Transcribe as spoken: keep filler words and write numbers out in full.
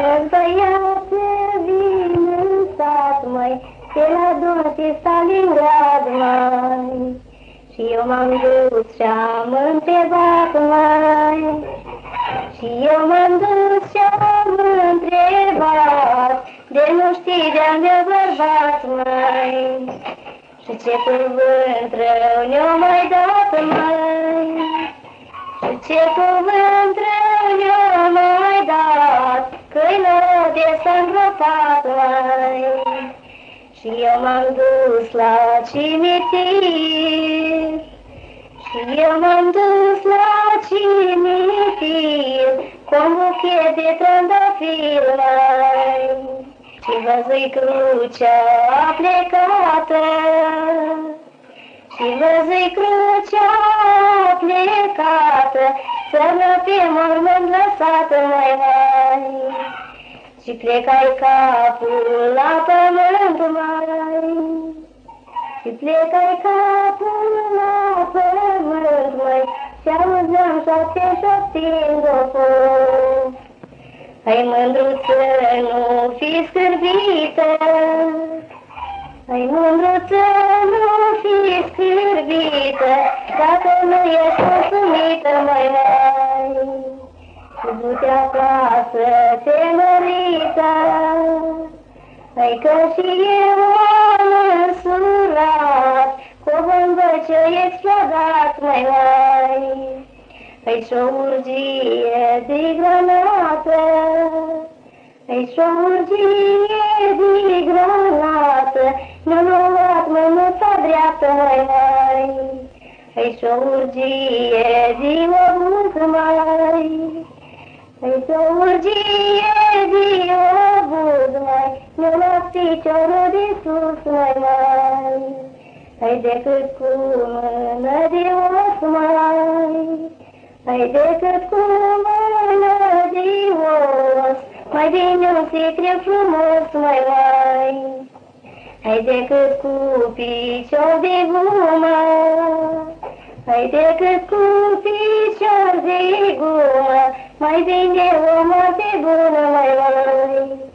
băiat vin în sat, măi, de la Dunăre Stalingrad, măi. Și eu m-am dus și-am întrebat, măi, și eu m-am dus și-am întrebat, de nu știrea de bărbat, măi. Și ce cuvânt rău ne-o mai dat, măi, și ce cuvânt rău ne-o mai dat, că-i de s-a îngropat, măi. Și eu m-am dus la cimitir, și eu m-am dus la cimitir, cu un buchet de trandafir, măi. Și văzui crucea plecată, și văzui crucea plecată, să-mi pe mormânt lăsată, măi, măi. Și plecai capul la pământ, măi, și plecai capul la pământ, măi, și auzeam șapte șoptind o foc. Hai, mândruță, nu fi scârbită, hai, mândruță, nu fi scârbită, dacă nu ești mulțumită, măi, măi. Și du-te acasă, te mărită, hai că și eu am însurat, cu o bombă ce explodat, măi, măi. Hai și-o urgie de granată, hai și-o urgie de granată, mi-a luat mânuța dreaptă, măi, măi. Hai și-o urgie de obuz, măi, hai și-o urgie de obuz, măi, mi-a luat piciorul de sus, măi, măi. Hai decât cu mână de os, măi, hai decât cu mână de os, mai bine un secret frumos, măi, măi. Hai decât cu picior de gumă, hai decât cu picior de gumă, mai bine o moarte bună, măi, măi.